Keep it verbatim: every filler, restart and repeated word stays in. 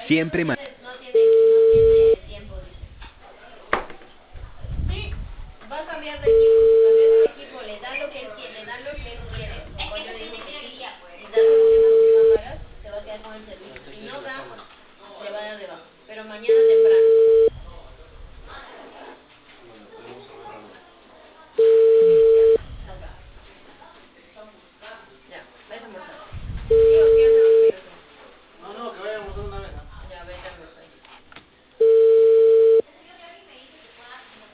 siempre ma- No tiene, no tiene tiempo, dice. Sí, va a cambiar de equipo. Cambiar de equipo, le da lo que él quiere, le da lo que él quiere. El pollo dijo que sí, y da solución a sus cámaras, se va a quedar con el servicio. Si no da, se va de abajo. Pero mañana temprano.